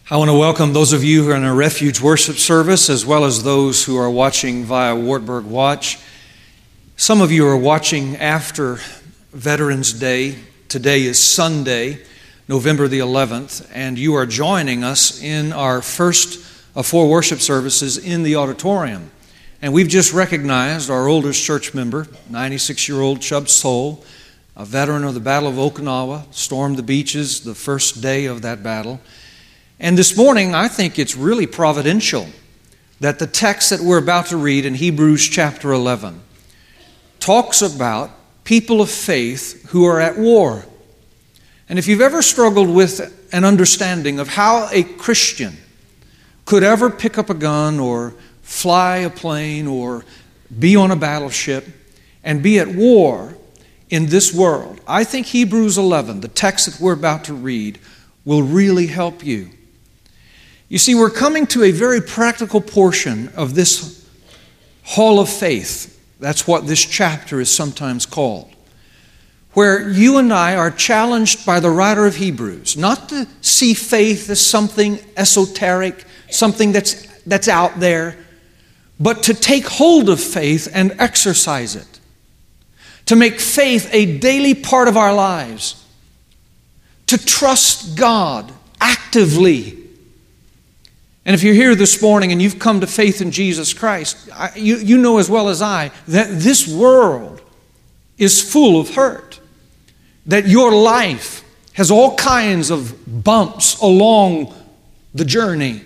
I want to welcome those of you who are in a refuge worship service, as well as those who are watching via Wartburg Watch. Some of you are watching after Veterans Day. Today is Sunday, November the 11th, and you are joining us in our first of four worship services in the auditorium. And we've just recognized our oldest church member, 96-year-old Chub Soul, a veteran of the Battle of Okinawa, stormed the beaches the first day of that battle. And this morning, I think it's really providential that the text that we're about to read in Hebrews chapter 11 talks about people of faith who are at war. And if you've ever struggled with an understanding of how a Christian could ever pick up a gun or fly a plane or be on a battleship and be at war in this world, I think Hebrews 11, the text that we're about to read, will really help you. You see, we're coming to a very practical portion of this hall of faith. That's what this chapter is sometimes called, where you and I are challenged by the writer of Hebrews not to see faith as something esoteric, something that's out there, but to take hold of faith and exercise it, to make faith a daily part of our lives, to trust God actively. And if you're here this morning and you've come to faith in Jesus Christ, you know as well as I that this world is full of hurt, that your life has all kinds of bumps along the journey.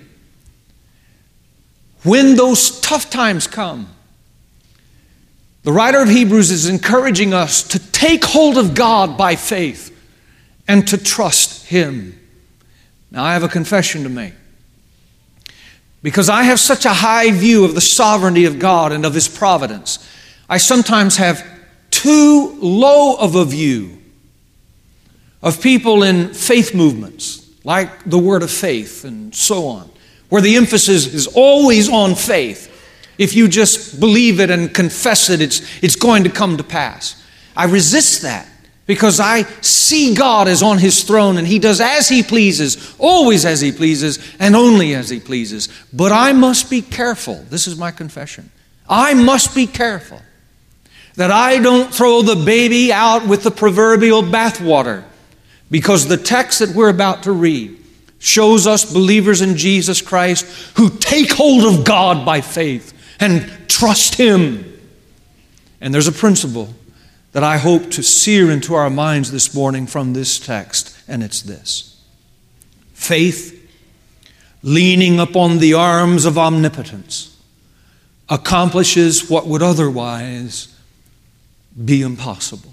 When those tough times come, the writer of Hebrews is encouraging us to take hold of God by faith and to trust Him. Now, I have a confession to make. Because I have such a high view of the sovereignty of God and of His providence, I sometimes have too low of a view of people in faith movements, like the Word of Faith and so on, where the emphasis is always on faith. If you just believe it and confess it, it's going to come to pass. I resist that because I see God as on His throne and He does as He pleases, always as He pleases, and only as He pleases. But I must be careful. This is my confession. I must be careful that I don't throw the baby out with the proverbial bathwater, because the text that we're about to read shows us believers in Jesus Christ who take hold of God by faith and trust Him. And there's a principle that I hope to sear into our minds this morning from this text, and it's this: faith, leaning upon the arms of omnipotence, accomplishes what would otherwise be impossible.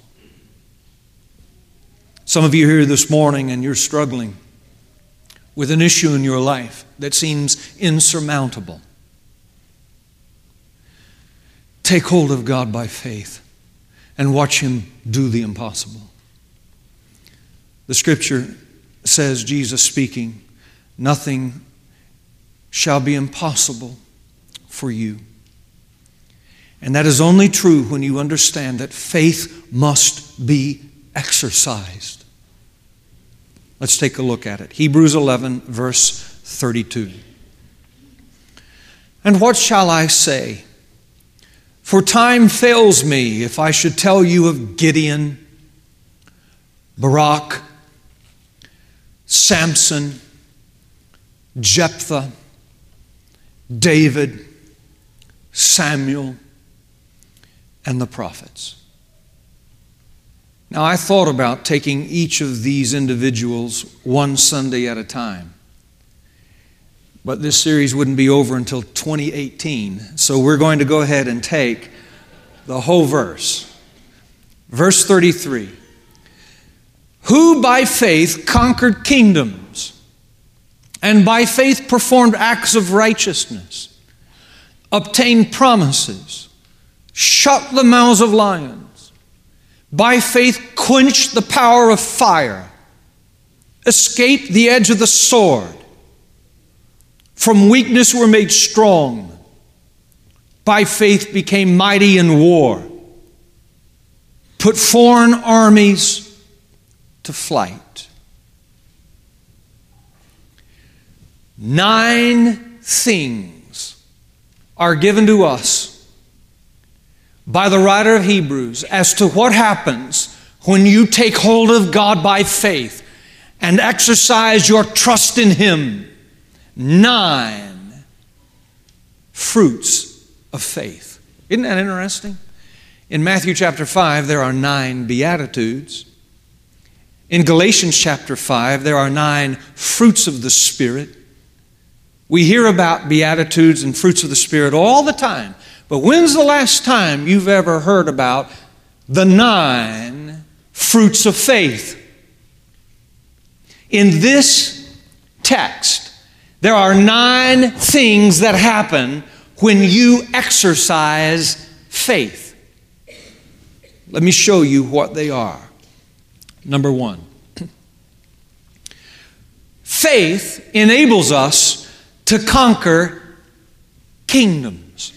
Some of you are here this morning and you're struggling with an issue in your life that seems insurmountable. Take hold of God by faith and watch Him do the impossible. The Scripture says, Jesus speaking, nothing shall be impossible for you. And that is only true when you understand that faith must be exercised. Let's take a look at it. Hebrews 11, verse 32. And what shall I say? For time fails me if I should tell you of Gideon, Barak, Samson, Jephthah, David, Samuel, and the prophets. Now, I thought about taking each of these individuals one Sunday at a time. But this series wouldn't be over until 2018. So we're going to go ahead and take the whole verse. Verse 33. Who by faith conquered kingdoms, and by faith performed acts of righteousness, obtained promises, shut the mouths of lions, by faith quenched the power of fire, escaped the edge of the sword, from weakness were made strong, by faith became mighty in war, put foreign armies to flight. 9 things are given to us by the writer of Hebrews as to what happens when you take hold of God by faith and exercise your trust in Him. 9 fruits of faith. Isn't that interesting? In Matthew chapter 5, there are 9 beatitudes. In Galatians chapter 5, there are 9 fruits of the Spirit. We hear about beatitudes and fruits of the Spirit all the time. But when's the last time you've ever heard about the 9 fruits of faith? In this text, there are 9 things that happen when you exercise faith. Let me show you what they are. Number 1. Faith enables us to conquer kingdoms.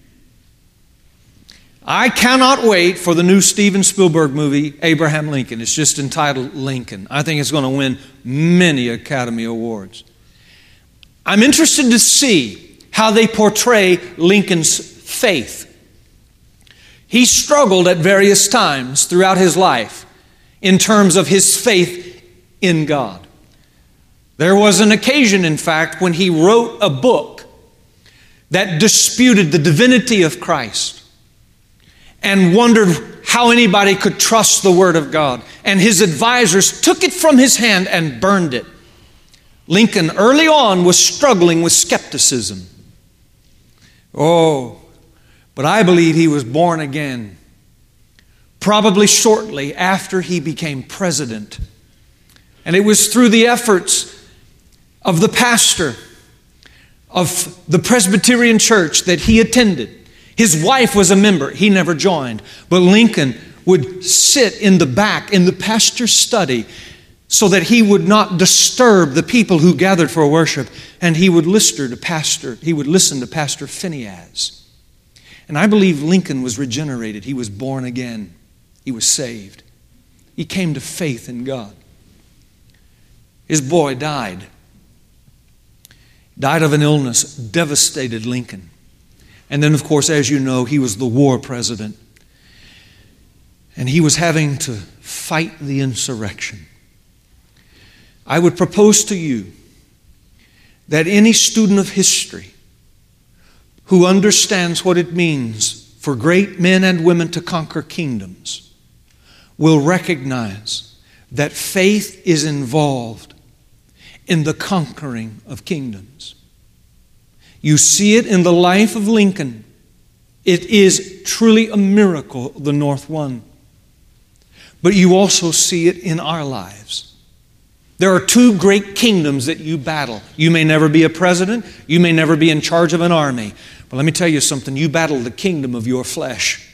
I cannot wait for the new Steven Spielberg movie, Abraham Lincoln. It's just entitled Lincoln. I think it's going to win many Academy Awards. I'm interested to see how they portray Lincoln's faith. He struggled at various times throughout his life in terms of his faith in God. There was an occasion, in fact, when he wrote a book that disputed the divinity of Christ and wondered how anybody could trust the Word of God. And his advisors took it from his hand and burned it. Lincoln early on was struggling with skepticism. But I believe he was born again, probably shortly after he became president. And it was through the efforts of the pastor of the Presbyterian church that he attended. His wife was a member. He never joined. But Lincoln would sit in the back in the pastor's study so that he would not disturb the people who gathered for worship. And he would listen to Pastor Phineas. And I believe Lincoln was regenerated. He was born again. He was saved. He came to faith in God. His boy died. Died of an illness, devastated Lincoln. And then, of course, as you know, he was the war president. And he was having to fight the insurrection. I would propose to you that any student of history who understands what it means for great men and women to conquer kingdoms will recognize that faith is involved in the conquering of kingdoms. You see it in the life of Lincoln. It is truly a miracle the North won. But you also see it in our lives. There are 2 great kingdoms that you battle. You may never be a president. You may never be in charge of an army. But let me tell you something. You battle the kingdom of your flesh.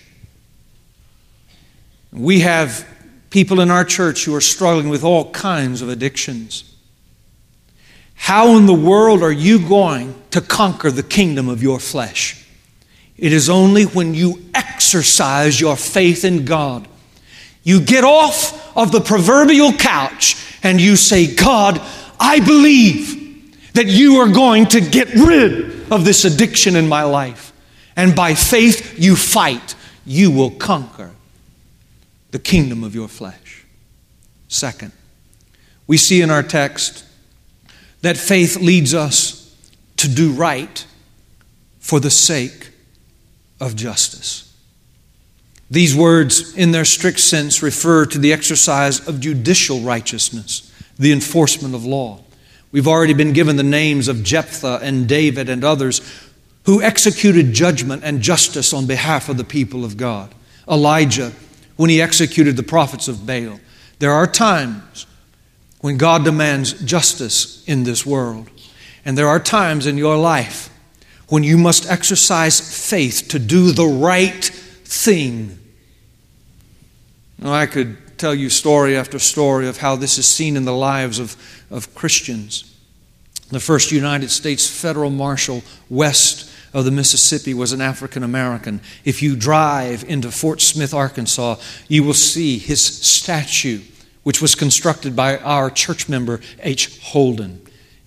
We have people in our church who are struggling with all kinds of addictions. How in the world are you going to conquer the kingdom of your flesh? It is only when you exercise your faith in God. You get off of the proverbial couch and you say, God, I believe that you are going to get rid of this addiction in my life. And by faith you fight. You will conquer the kingdom of your flesh. Second, we see in our text that faith leads us to do right for the sake of justice. These words, in their strict sense, refer to the exercise of judicial righteousness, the enforcement of law. We've already been given the names of Jephthah and David and others who executed judgment and justice on behalf of the people of God. Elijah, when he executed the prophets of Baal. There are times when God demands justice in this world. And there are times in your life when you must exercise faith to do the right thing. Now, I could tell you story after story of how this is seen in the lives of Christians. The first United States federal marshal west of the Mississippi was an African American. If you drive into Fort Smith, Arkansas, you will see his statue, which was constructed by our church member, H. Holden. If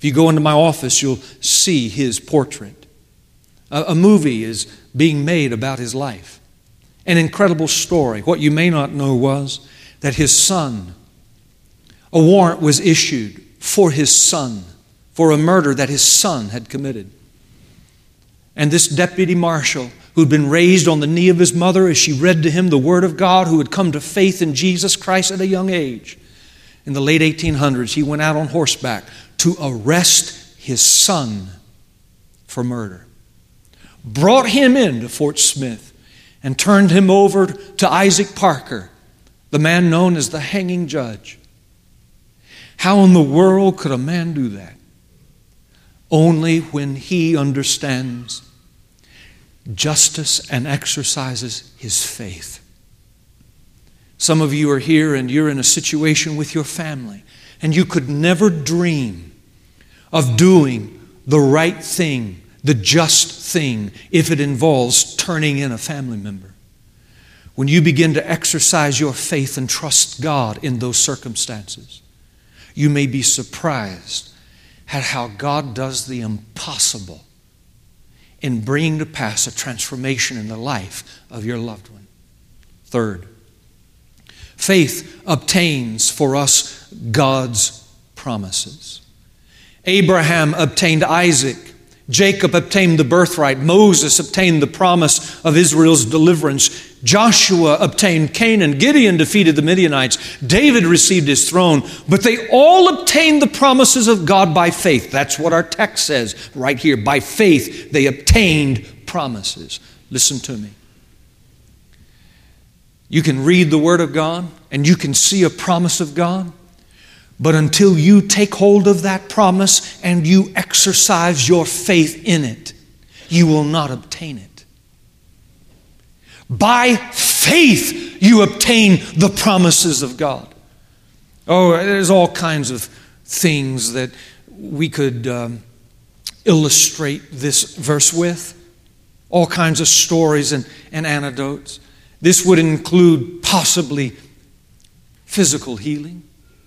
If you go into my office, you'll see his portrait. A movie is being made about his life. An incredible story. What you may not know was that his son, a warrant was issued for his son, for a murder that his son had committed. And this deputy marshal, who'd been raised on the knee of his mother as she read to him the Word of God, who had come to faith in Jesus Christ at a young age, in the late 1800s, he went out on horseback to arrest his son for murder. Brought him into Fort Smith and turned him over to Isaac Parker, the man known as the hanging judge. How in the world could a man do that? Only when he understands justice and exercises his faith. Some of you are here and you're in a situation with your family, and you could never dream of doing the right thing, the just thing, if it involves turning in a family member. When you begin to exercise your faith and trust God in those circumstances, you may be surprised at how God does the impossible in bringing to pass a transformation in the life of your loved one. Third, faith obtains for us God's promises. Abraham obtained Isaac. Jacob obtained the birthright. Moses obtained the promise of Israel's deliverance. Joshua obtained Canaan. Gideon defeated the Midianites. David received his throne. But they all obtained the promises of God by faith. That's what our text says right here. By faith, they obtained promises. Listen to me. You can read the Word of God and you can see a promise of God. But until you take hold of that promise and you exercise your faith in it, you will not obtain it. By faith, you obtain the promises of God. Oh, there's all kinds of things that we could illustrate this verse with. All kinds of stories and anecdotes. This would include possibly physical healing.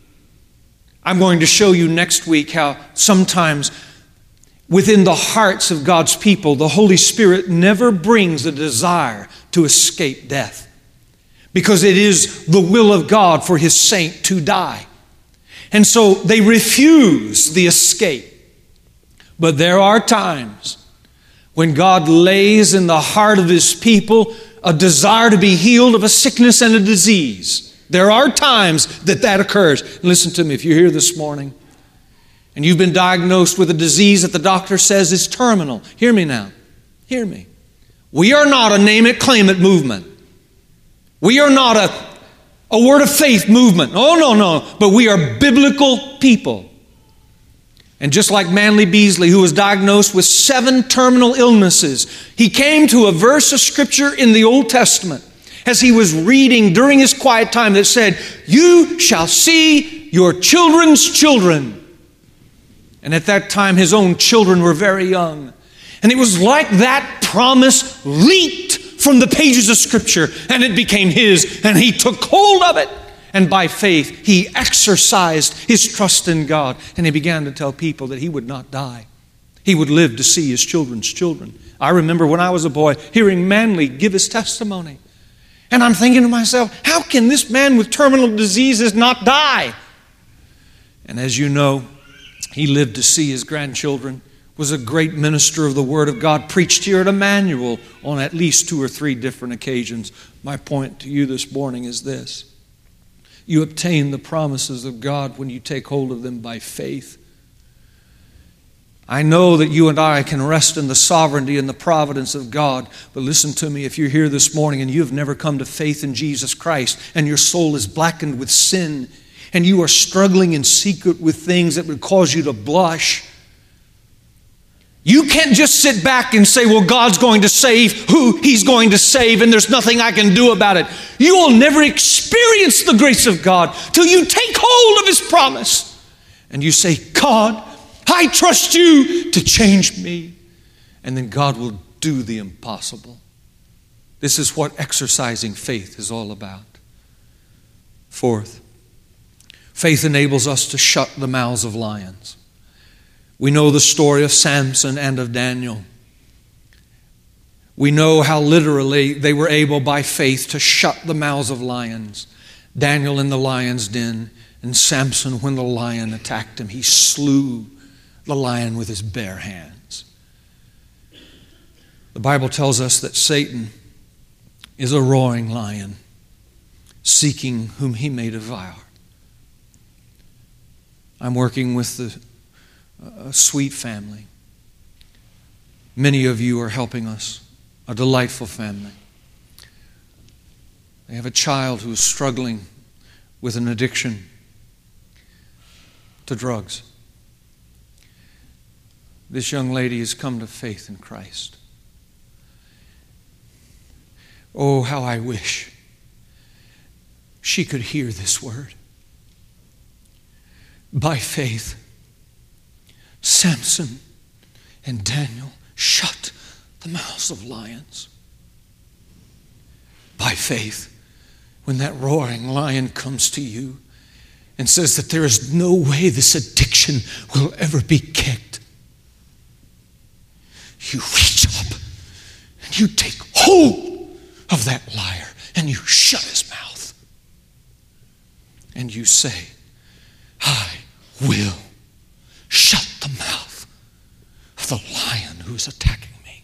I'm going to show you next week how sometimes within the hearts of God's people, the Holy Spirit never brings a desire to escape death, because it is the will of God for His saint to die. And so they refuse the escape. But there are times when God lays in the heart of His people a desire to be healed of a sickness and a disease. There are times that occurs. Listen to me, if you're here this morning and you've been diagnosed with a disease that the doctor says is terminal, hear me now. Hear me. We are not a name it, claim it movement. We are not a word of faith movement. Oh, no. But we are biblical people. And just like Manly Beasley, who was diagnosed with 7 terminal illnesses, he came to a verse of Scripture in the Old Testament as he was reading during his quiet time that said, "You shall see your children's children." And at that time, his own children were very young. And it was like that promise leaped from the pages of Scripture, and it became his, and he took hold of it. And by faith, he exercised his trust in God, and he began to tell people that he would not die. He would live to see his children's children. I remember when I was a boy hearing Manly give his testimony. And I'm thinking to myself, how can this man with terminal diseases not die? And as you know, he lived to see his grandchildren, was a great minister of the Word of God, preached here at Emmanuel on at least 2 or 3 different occasions. My point to you this morning is this. You obtain the promises of God when you take hold of them by faith. I know that you and I can rest in the sovereignty and the providence of God. But listen to me, if you're here this morning and you've never come to faith in Jesus Christ and your soul is blackened with sin and you are struggling in secret with things that would cause you to blush, you can't just sit back and say, well, God's going to save who He's going to save and there's nothing I can do about it. You will never experience the grace of God till you take hold of His promise and you say, God, I trust you to change me. And then God will do the impossible. This is what exercising faith is all about. Fourth, faith enables us to shut the mouths of lions. We know the story of Samson and of Daniel. We know how literally they were able by faith to shut the mouths of lions. Daniel in the lion's den, and Samson, when the lion attacked him, he slew the lion with his bare hands. The Bible tells us that Satan is a roaring lion, seeking whom he may devour. I'm working with a sweet family. Many of you are helping us. A delightful family. They have a child who is struggling with an addiction to drugs. This young lady has come to faith in Christ. Oh, how I wish she could hear this word. By faith, Samson and Daniel shut the mouths of lions. By faith, when that roaring lion comes to you and says that there is no way this addiction will ever be kicked, you reach up and you take hold of that liar and you shut his mouth. And you say, I will shut the mouth of the lion who is attacking me.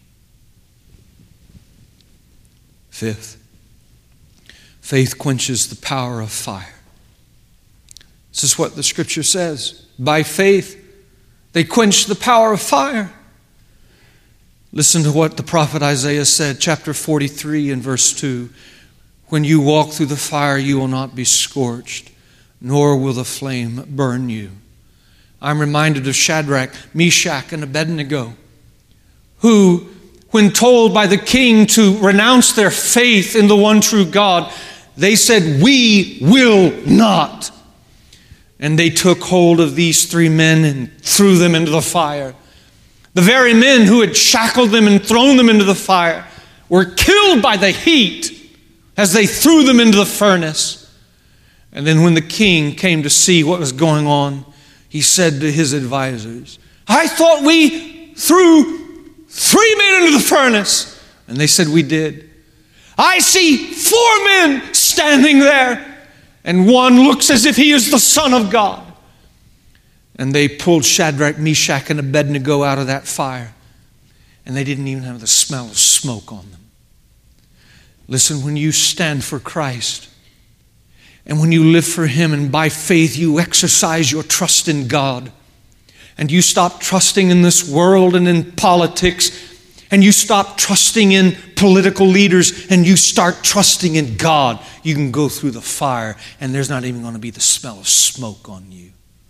Fifth, faith quenches the power of fire. This is what the Scripture says. By faith, they quench the power of fire. Listen to what the prophet Isaiah said, chapter 43 and verse 2. When you walk through the fire, you will not be scorched, nor will the flame burn you. I'm reminded of Shadrach, Meshach, and Abednego, who, when told by the king to renounce their faith in the one true God, they said, we will not. And they took hold of these three men and threw them into the fire. The very men who had shackled them and thrown them into the fire were killed by the heat as they threw them into the furnace. And then when the king came to see what was going on, he said to his advisors, I thought we threw 3 men into the furnace. And they said, we did. I see 4 men standing there, and one looks as if he is the Son of God. And they pulled Shadrach, Meshach, and Abednego out of that fire, and they didn't even have the smell of smoke on them. Listen, when you stand for Christ, and when you live for Him, and by faith you exercise your trust in God, and you stop trusting in this world and in politics, and you stop trusting in political leaders, and you start trusting in God, you can go through the fire, and there's not even going to be the smell of smoke on you.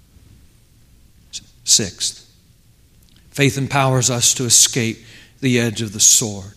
Sixth, faith empowers us to escape the edge of the sword.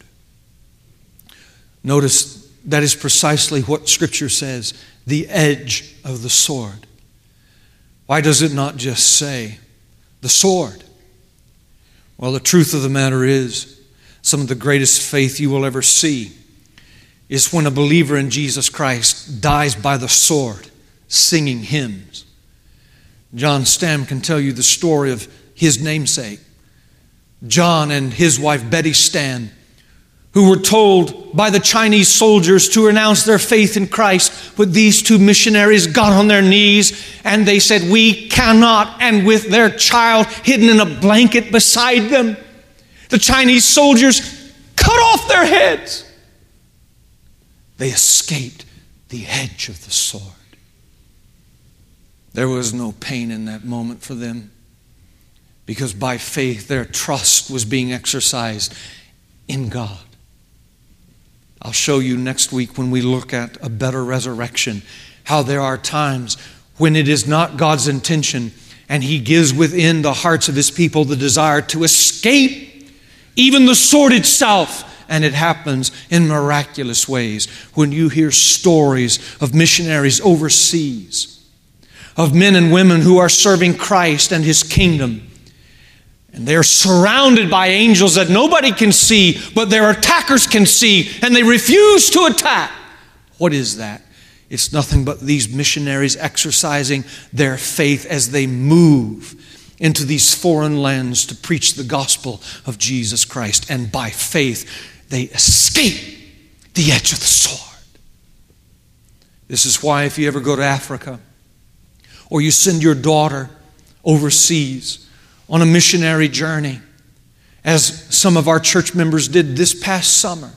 Notice that is precisely what Scripture says, the edge of the sword. Why does it not just say the sword? Well, the truth of the matter is, some of the greatest faith you will ever see is when a believer in Jesus Christ dies by the sword, singing hymns. John Stam can tell you the story of his namesake, John and his wife Betty Stam, who were told by the Chinese soldiers to renounce their faith in Christ. But these 2 missionaries got on their knees and they said, we cannot. And with their child hidden in a blanket beside them, the Chinese soldiers cut off their heads. They escaped the edge of the sword. There was no pain in that moment for them, because by faith their trust was being exercised in God. I'll show you next week when we look at a better resurrection how there are times when it is not God's intention, and He gives within the hearts of His people the desire to escape even the sword itself. And it happens in miraculous ways. When you hear stories of missionaries overseas, of men and women who are serving Christ and His kingdom, and they're surrounded by angels that nobody can see, but their attackers can see, and they refuse to attack. What is that? It's nothing but these missionaries exercising their faith as they move into these foreign lands to preach the gospel of Jesus Christ. And by faith, they escape the edge of the sword. This is why if you ever go to Africa, or you send your daughter overseas on a missionary journey, as some of our church members did this past summer,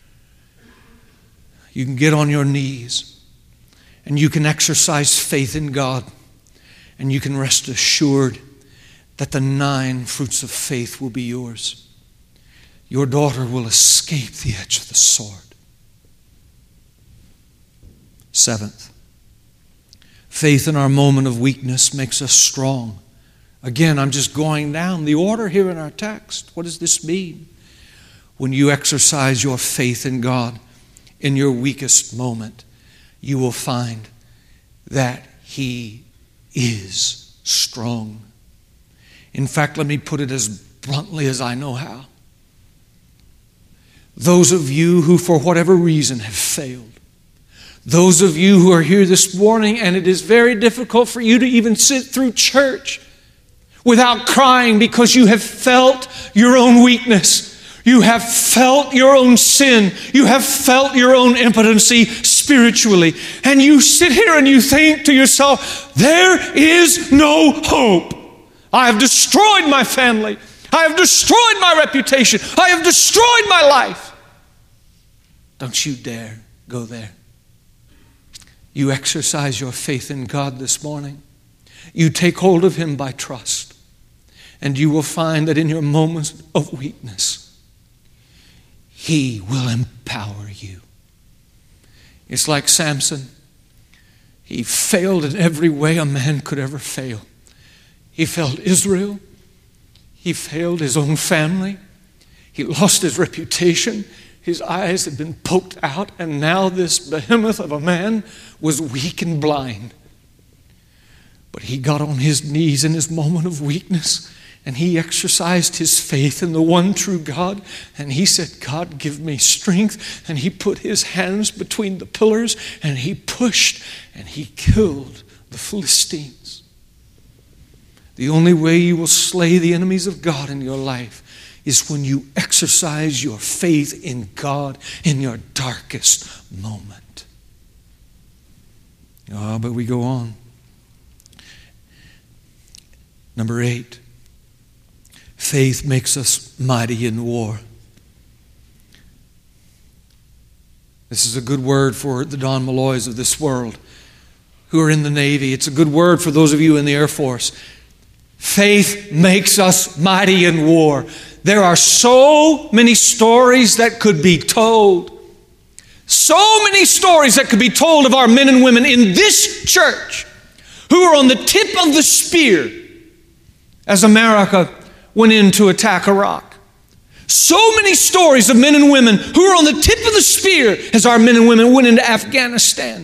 you can get on your knees and you can exercise faith in God, and you can rest assured that the 9 fruits of faith will be yours. Your daughter will escape the edge of the sword. 7th, faith in our moment of weakness makes us strong. Again, I'm just going down the order here in our text. What does this mean? When you exercise your faith in God in your weakest moment, you will find that He is strong. In fact, let me put it as bluntly as I know how. Those of you who, for whatever reason, have failed, those of you who are here this morning and it is very difficult for you to even sit through church without crying because you have felt your own weakness. You have felt your own sin. You have felt your own impotency spiritually. And you sit here and you think to yourself, there is no hope. I have destroyed my family. I have destroyed my reputation. I have destroyed my life. Don't you dare go there. You exercise your faith in God this morning. You take hold of Him by trust. And you will find that in your moments of weakness, He will empower you. It's like Samson. He failed in every way a man could ever fail. He failed Israel. He failed his own family. He lost his reputation. His eyes had been poked out, and now this behemoth of a man was weak and blind. But he got on his knees in his moment of weakness, and he exercised his faith in the one true God, and he said, God, give me strength. And he put his hands between the pillars, and he pushed, and he killed the Philistines. The only way you will slay the enemies of God in your life is when you exercise your faith in God in your darkest moment. But we go on. Number 8, faith makes us mighty in war. This is a good word for the Don Malloys of this world who are in the Navy. It's a good word for those of you in the Air Force. Faith makes us mighty in war. There are so many stories that could be told. So many stories that could be told of our men and women in this church who are on the tip of the spear as America went in to attack Iraq. So many stories of men and women who are on the tip of the spear as our men and women went into Afghanistan.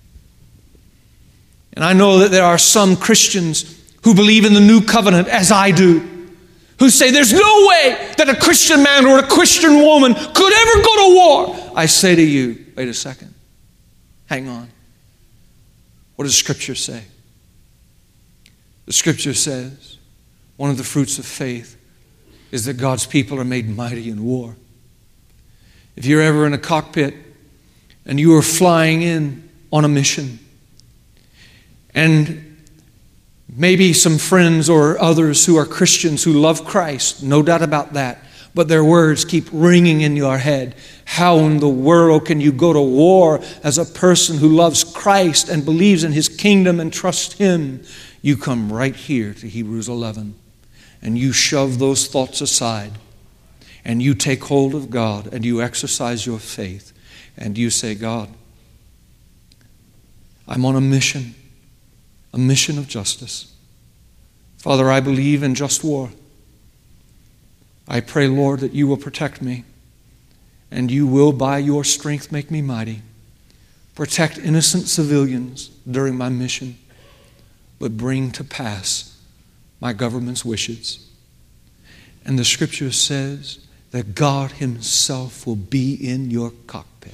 And I know that there are some Christians who believe in the new covenant, as I do, who say there's no way that a Christian man or a Christian woman could ever go to war. I say to you, wait a second. Hang on. What does Scripture say? The Scripture says one of the fruits of faith is that God's people are made mighty in war. If you're ever in a cockpit and you are flying in on a mission, and maybe some friends or others who are Christians who love Christ, no doubt about that, but their words keep ringing in your head. How in the world can you go to war as a person who loves Christ and believes in His kingdom and trusts Him? You come right here to Hebrews 11 and you shove those thoughts aside and you take hold of God and you exercise your faith and you say, God, I'm on a mission of justice. Father, I believe in just war. I pray, Lord, that you will protect me and you will, by your strength, make me mighty. Protect innocent civilians during my mission, but bring to pass my government's wishes. And the Scripture says that God Himself will be in your cockpit.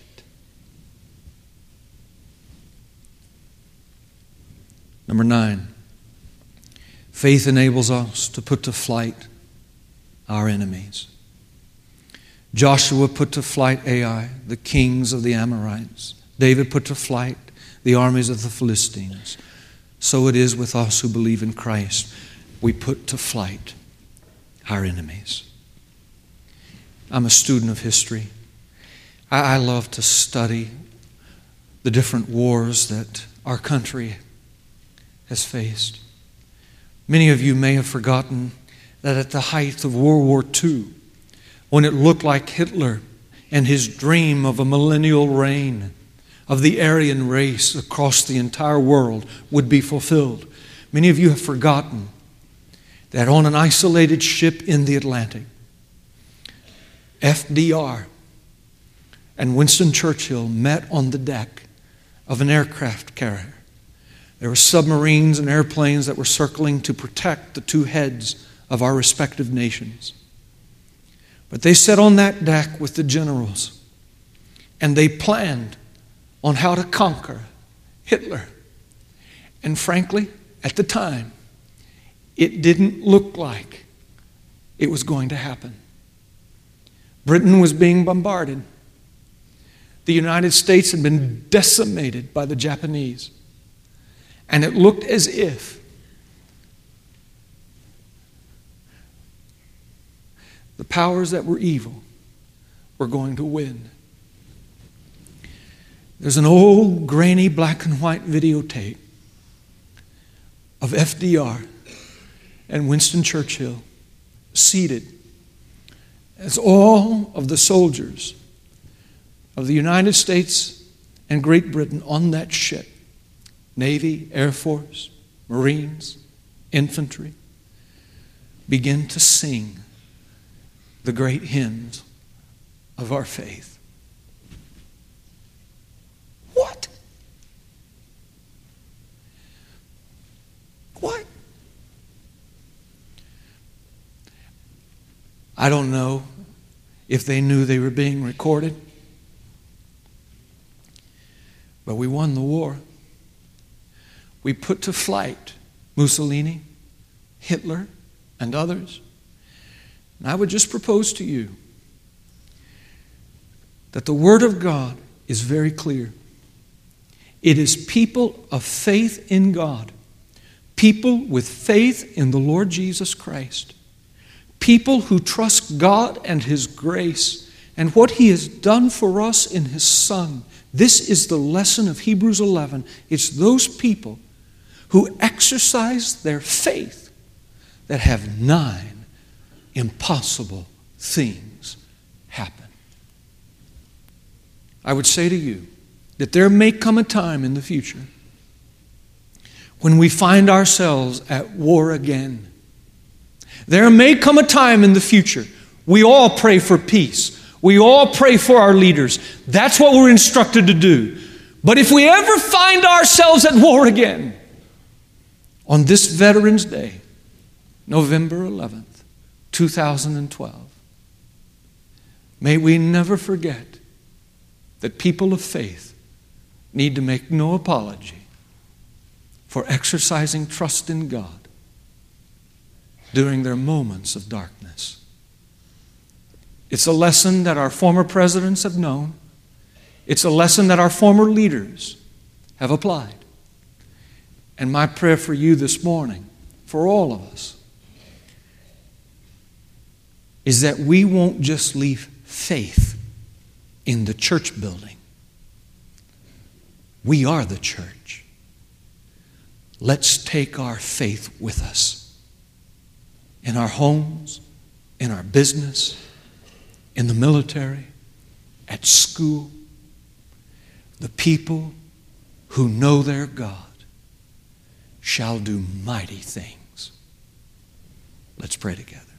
Number 9, Faith enables us to put to flight our enemies. Joshua put to flight Ai, the kings of the Amorites. David put to flight the armies of the Philistines. So it is with us who believe in Christ. We put to flight our enemies. I'm a student of history. I love to study the different wars that our country has faced. Many of you may have forgotten that at the height of World War II, when it looked like Hitler and his dream of a millennial reign of the Aryan race across the entire world would be fulfilled, many of you have forgotten that on an isolated ship in the Atlantic, FDR and Winston Churchill met on the deck of an aircraft carrier. There were submarines and airplanes that were circling to protect the two heads of our respective nations. But they sat on that deck with the generals, and they planned on how to conquer Hitler. And frankly, at the time, it didn't look like it was going to happen. Britain was being bombarded. The United States had been decimated by the Japanese. And it looked as if the powers that were evil were going to win. There's an old, grainy, black and white videotape of FDR and Winston Churchill seated as all of the soldiers of the United States and Great Britain on that ship, Navy, Air Force, Marines, infantry, begin to sing the great hymns of our faith. What? What? I don't know if they knew they were being recorded, but we won the war. We put to flight Mussolini, Hitler, and others. And I would just propose to you that the Word of God is very clear. It is people of faith in God, people with faith in the Lord Jesus Christ, people who trust God and His grace and what He has done for us in His Son. This is the lesson of Hebrews 11. It's those people who exercise their faith that have 9 impossible things happen. I would say to you that there may come a time in the future when we find ourselves at war again. There may come a time in the future. We all pray for peace. We all pray for our leaders. That's what we're instructed to do. But if we ever find ourselves at war again, on this Veterans Day, November 11th, 2012, may we never forget that people of faith need to make no apology for exercising trust in God during their moments of darkness. It's a lesson that our former presidents have known. It's a lesson that our former leaders have applied. And my prayer for you this morning, for all of us, is that we won't just leave faith in the church building. We are the church. Let's take our faith with us in our homes, in our business, in the military, at school. The people who know their God shall do mighty things. Let's pray together.